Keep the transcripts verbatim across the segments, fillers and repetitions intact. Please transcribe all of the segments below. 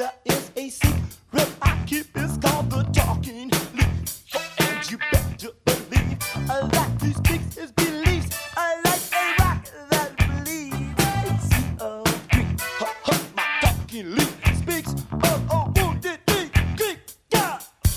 there is a secret I keep. It's called the talking leaf. And you better believe uh, that he speaks his beliefs. I like a rock that believes. A sea of Greek. Ha, ha, my talking leaf speaks of a wounded Greek. Greek, yeah.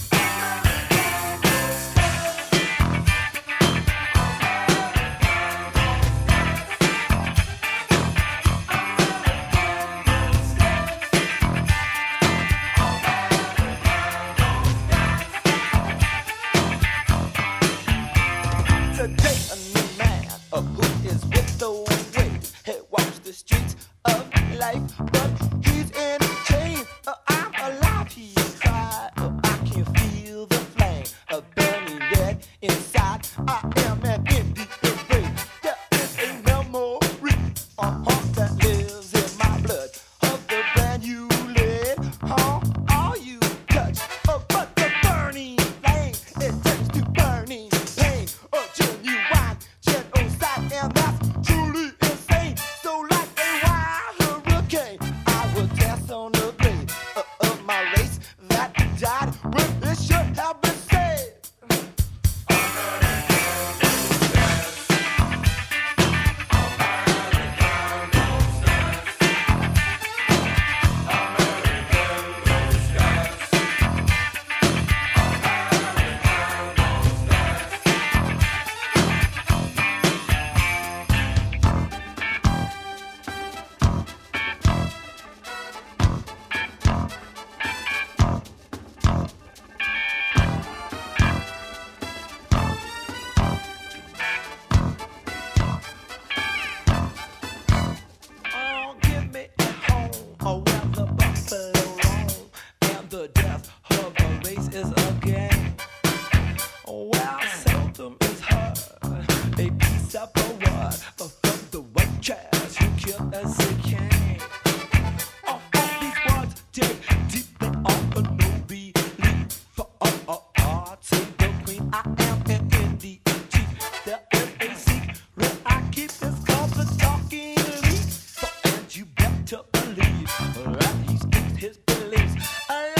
Today a new man uh, who is with the wave. He walks the streets of life, but he's in chains. Uh, I'm alive, he cried. Uh, I can feel the flame uh, burning red inside. I am an Indian brave. There is a memory, a heart that lives in my blood of the brand you lit. Huh? All you touch, uh, but the burning flame, it turns to burning pain. Uh, genuine genocide, and that's truly insane. So like a wild hurricane, I will dance on the grave uh, of my race that died when it should have been saved. Oh, give me a home oh, where the buffalo roam, and the death of the race is a game. Well, seldom is heard a piece of a word from the white trash who killed us again. All of these words dig deeply on the nobly for oh, oh, oh, to the queen. I am an Indian chief. There is a secret I keep. It's called the talking leaf. So, and you better believe that he speaks his beliefs.